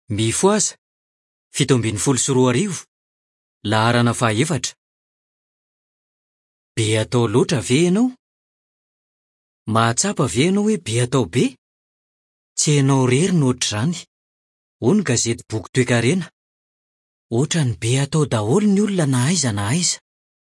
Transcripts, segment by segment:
Mifoaza 7-10 laharana 14. Be atao loatra ve ianao? Mahatsapa ve ianao hoe be atao be? Tsy hainao rery nohotr'izany. Hoy ny gazety Boky Toe-karena. Ohatrany be atao daholo ny olona na aiza na aiza.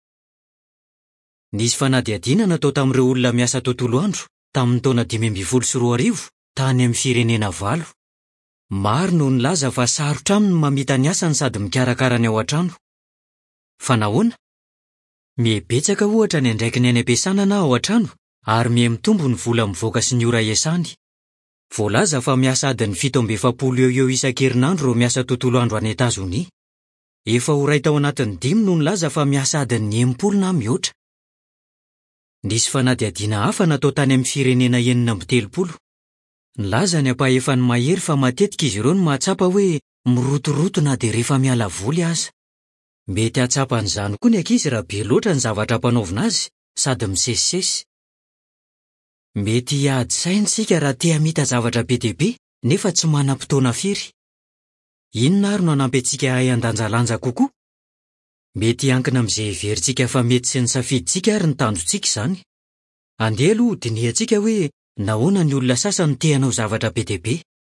Nisy fanadihadiana natao tamin'ireo olona miasa tontolo andro tamin'ny taona 2012 tany amin'ny firenena 9. Maro no nilaza fa sarotra aminy ny mamita ny asany sady mikarakara ny ao an-trano. Fa nahoana? Miebetsaka ohatra ny andraikiny any am-piasana na ao an-trano ary miha-mitombo ny vola mivoaka sy ny ora iasany. Voalaza fa miasa adiny 7.70 eo isan-kerinandro ireo miasa tontolo andro any Etazonia. Efa ho ray tao anatin'ny 5 no nilaza fa miasa adiny 80 na mihoatra. Nisy fanadihadiana hafa natao tany amin'ny firenena 930. Nilaza ny ampahefan'ny mahery fa matetika izy ireo no mahatsapa hoe mirotoroto na dia rehefa miala voly aza. Mety hatsapan'izany koa ny ankizy raha be loatra ny zavatra ampanaovina azy sady misesisesy. Mety hiady saina isika raha te hamita zavatra be dia be nefa tsy manam-potoana firy. Inona ary no hanampy antsika hahay-handanjalanja kokoa? Mety hankina amin'izay heverintsika fa mety sy ny safidintsika ary ny tanjontsika izany. Andeha aloha ho dinihantsika hoe nahoana ny olona sasany te hanao zavatra be dia be.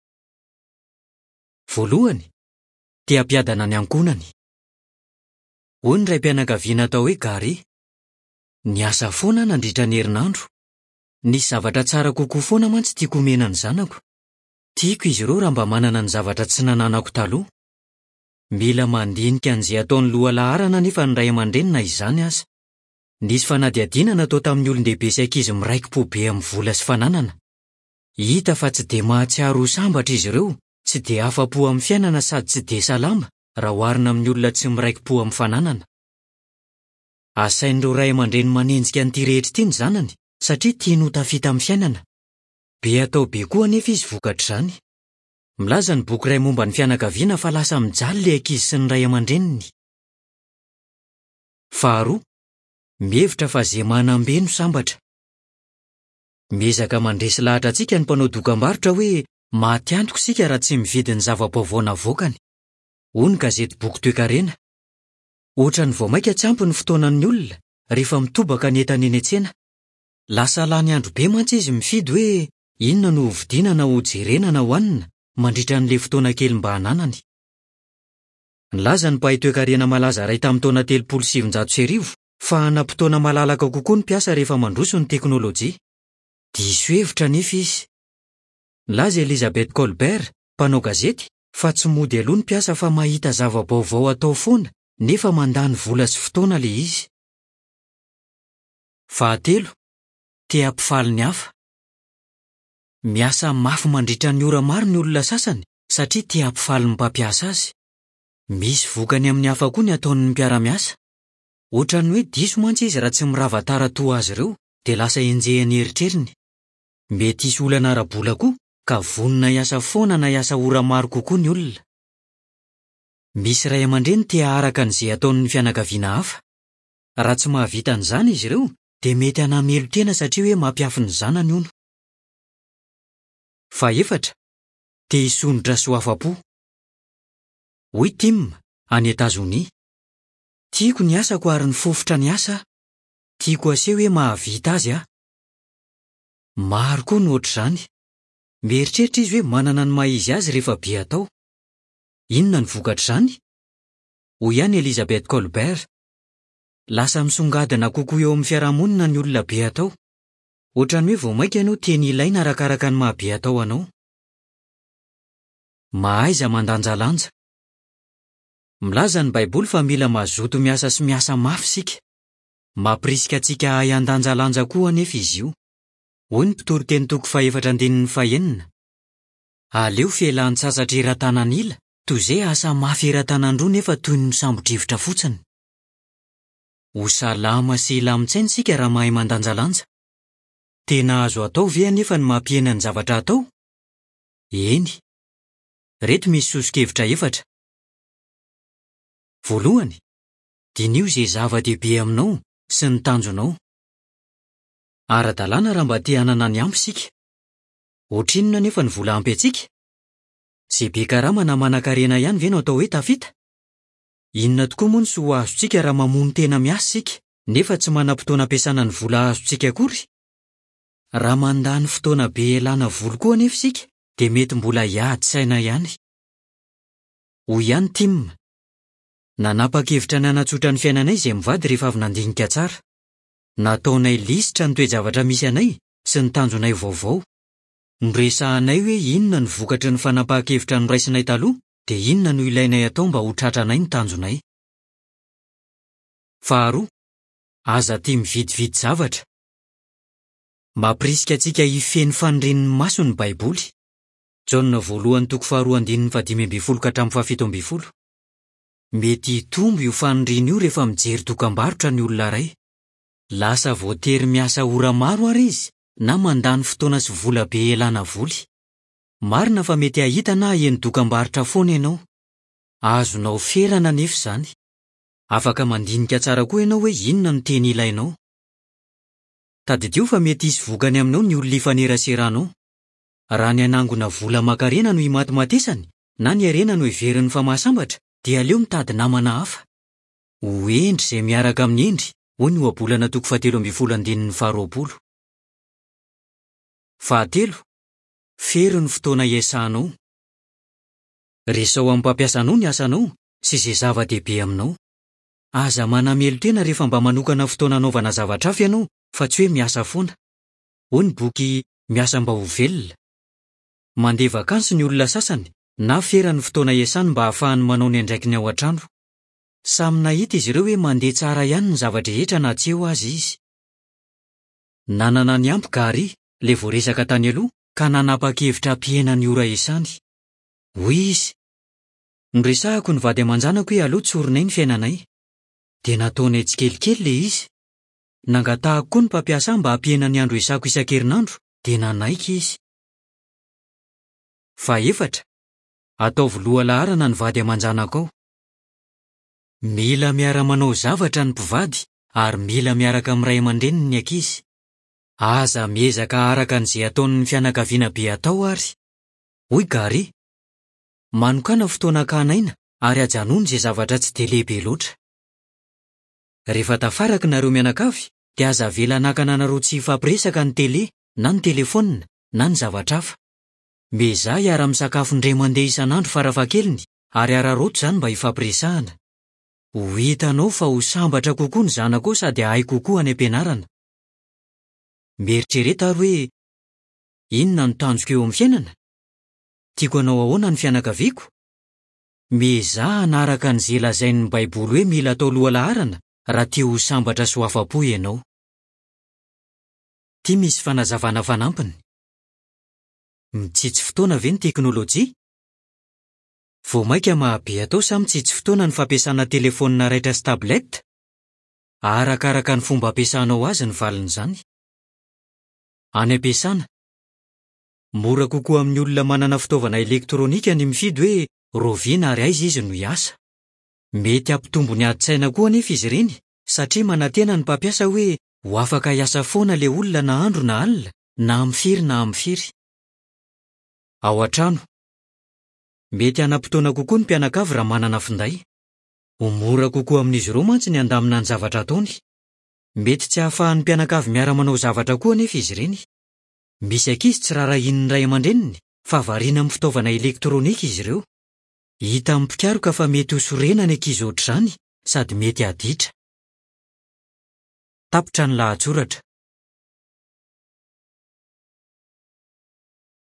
Voalohany, te hampiadana ny ankonany. Hoy ny raim-pianakaviana atao hoe Gary. Niasa foana nandritra ny herinandro. Nisy zavatra tsara kokoa foana mantsy tiako omena ny zanako. Tiako izy ireo raha mba manana ny zavatra tsy nananako taloha. Mila mandinika an'izay ataon'ny loha laharana nefa ny ray aman-dreny na izany aza. Nisy fanadihadiana natao tamin'ny olon-dehibe sy ankizy miraiki-po be amin'ny vola sy fananana. Hita fa tsy dia mahatsiaro ho sambatra izy ireo, tsy dia afa-po amin'ny fiainana sady tsy dia salama raha oharina amin'ny olona tsy miraiki-po amin'ny fananana. Asain'ireo ray aman-dreny manenjika an'ity rehetra ity ny zanany satria tiany ho tafita amin'ny fiainana. Be atao be koa anefa izy vokatr'izany. Milaza ny boky iray momba ny fianakaviana fa lasa mijaly ilay ankizy sy ny ray aman-dreniny. Faharoa, mihevitra fa izay manam-be no sambatra. Miezaka mandresy lahatra antsika ny mpanao dokam-barotra hoe maty antoka isika raha tsy mividy ny zava-baovao navokany. Hoy ny gazety Boky Toe-karena. Ohatrany vao maika tsy ampy ny fotoanan'ny olona rehefa mitobaka ny entana eny an-tsena. Lasa lany andro be mantsy izy mifidy hoe inona no hovidiana na ho jerena na hoanina mandritra n'ilay fotoana kely mba hananany. Nilaza ny mpahay toe-karena malaza iray tamin'ny taona 1700 fa hanam-potoana malalaka kokoa ny mpiasa rehefa mandroso ny teknôlôjia. Diso hevitra nefa izy. Nilaza Elizabeth Colbert, mpanao gazety, fa tsy mody aloha ny mpiasa fa mahita zava-baovao atao foana nefa mandany vola sy fotoana le izy. Fahatelo, te hampifaly ny hafa. Miasa mafy mandritra ny ora maro ny olona sasany satria te hampifaly ny mpampiasa azy. Misy vokany amin'ny hafa koa ny ataon'ny mpiara-miasa. Ohatrany hoe diso mantsy izy raha tsy mirava tara-toa azy ireo dia lasa enjehany eritreriny. Mety hisy olana ara-bola koa ka vonona hiasa foana na hiasa ora maro kokoa ny olona. Misy ray aman-dreny te haharaka an'izay ataon'ny fianakaviana hafa. Raha tsy mahavita an'izany izy ireo dia mety hanamelo tena satria hoe mampiafy ny zanany hono. Fahaefatra, te hisondrotra sy ho afa-po. Hoy Tim any Etazonia. Tiako ny asako ary ny fofotra ny asa. Tiako aseho hoe mahavita azy aho. Maro koa no ohatr'izany. Mieritreritra izy hoe manana ny maha-izy azy rehefa be atao. Inona ny vokatr'izany? Hoy ihany Elizabeth Colbert. Lasa misongadina kokoa eo amin'ny fiarahamonina ny olona be atao. Ohatrany hoe vao maika ianao teny ilaina arakaraka ny maha be atao anao. Mahaiza mandanjalanja. Milaza ny Baiboly fa mila mazoto miasa sy miasa mafy sika. Mampirisika antsika hahay-handanjalanja koa anefa izy io. Hoy ny mpitory-teny toko 7:9. Aleo fialan-tsasatra eran-tanan'ila toy izay asa mafy eran-tanandroa nefa toy ny sambo-drivotra fotsiny. Ho salama sy ilamin-tsaina sika raha mahay mandanjalanja. Tena azo atao ve anefa ny mampihena ny zavatra atao? Eny. Reto misy soso-kevitra efatra. Voalohany, dinio izay zava-dehibe aminao sy ny tanjonao. Ara-dalàna raha mba te hanana ny ampy sika. Ohatrinona nefa ny vola ampy antsika? Zay be karama na manan-karena ihany ve no atao hoe tafita? Inona tokoa moa no soa ho azontsika raha mamono tena miasa isika, nefa tsy manam-potoana ampiasana ny vola azontsika akory? Raha mandany fotoana be elana voly koa anefa isika, dia mety mbola hiady saina ihany. Hoy ihany Tim, nanapa-kevitra ny hanatsotra ny fiainanay izay mivady rehefa avy nandinika tsara. Nataonay lisitra ny toe-javatra misy anay sy ny tanjonay vaovao. Noresahanay hoe inona ny vokatry ny fanapahan-kevitra noraisinay taloha, dia inona no ilainay atao mba ho tratranay ny tanjonay. Faharoa, aza tia mividividy zavatra. Mampirisika antsika hifeny fanirian'ny maso ny Baiboly. Jaona voalohany toko faharoa andininy 15 ka hatramin'ny 17. Mety hitombo io faniriana io rehefa mijery dokam-barotra ny olona iray. Lasa voatery miasa ora maro ary izy, na mandany fotoana sy vola be elana voly. Marina fa mety ahita na aheno dokam-barotra foana ianao. Azonao ferana anefa izany. Afaka mandinika tsara koa ianao hoe inona no teny ilainao. Tadidio fa mety hisy vokany aminao ny olona ifaneraseranao. Raha ny anangona vola makarena no himaty-matesany, na ny arena no heverin'ny famasambatra, dia aleo mitady namana hafa. Ho endry izay miaraka amin'ny endry, hoy ny ohabolana toko 17:20. Fahatelo, fery ny fotoana iasanao. Resao amin'ny mpampiasanao ny asanao sy izay zava-dehibe aminao. Aza manamelo tena rehefa mba manokana fotoana anaovana zavatra hafa ianao, fa tsy hoe miasa foana. Hoy ny boky Miasa mba ho velona. Mandeha vakansy ny olona sasany, na fera ny fotoana iasany mba ahafahany manao ny andraikiny ao an-trano. Samy nahita izy ireo hoe mandeha tsara ihany ny zavatra rehetra na tsy eo azy izy. Nanana ny ampy Gary, le voaresaka tany aloha, ka nanapa-kevitra hampiena ny ora iasany. Hoy izy, noresahako ny vady aman-janako hoe aleo tsorinay ny fiainanay. Dia nataonay tsikelikely le izy. Nangatahako koa ny mpampiasa mba hampiena ny andro iasako isan-kerinandro, dia nanaika izy. Fahaefatra, ataovy loha laharana ny vady aman-janako ao. Mila miara-manao zavatra ny mpivady ary mila miaraka amin'ny ray aman-dreniny ny ankizy. Aza miezaka araka an'izay ataon'ny fianakaviana be atao ary. Hoy Gary, manokana fotoana kanaina ary ajanony izay zavatra tsy dia lehibe loatra. Rehefa tafaraka nareo mianakavy, dia aza avela nakana nareo tsy hifampiresaka ny tele, na ny telefona, na ny zavatra hafa. Meza hiara-misakafo indray mandeha isan'andro farafahakeliny ary araroto izany mba hifampiresahana. Ho hitanao fa ho sambatra kokoa ny zanako sady hay kokoa any am-pianarana. Mieritrereta ary hoe, inona no tanjoko eo amin'ny fiainana? Tiako anao ahoana ny fianakaviako? Meza hanaraka an'izay lazain'ny Baiboly hoe mila atao loha laharana raha tia ho sambatra sy ho afa-po ianao. Tia misy fanazavana fanampiny. Mitsitsy fotoana ve ny teknôlôjia? Vao maika mahabe atao sa mitsitsy fotoana ny fampiasana telefonina raitra sy tableta? Arakaraka ny fomba ampiasanao azy ny valin'izany. Any ampiasana, mora kokoa amin'ny olona manana fitaovana elektrônika ny mifidy hoe rovia na ary aiza izy no hiasa. Mety hampitombo ny adi-tsaina koa anefa izy ireny, satria manantena ny mpampiasa hoe ho afaka hiasa foana le olona na andro na alina, na amin'ny firy na amin'ny firy. Ao an-trano, mety hanam-potoana kokoa ny mpianakavy raha manana finday. Ho mora kokoa amin'izy ireo mantsy ny andamina ny zavatra ataony. Mety tsy hahafahan'ny mpianakavy miara-manao zavatra koa anefa izy ireny. Misy ankizy tsy rarahin'ny ray aman-dreniny, fa variana amin'ny fitaovana elektrônika izy ireo. Hita mipikaroka fa mety ho sorena ny ankizy ohatr'izany, sady mety haditra. Tapitra ny lahatsoratra.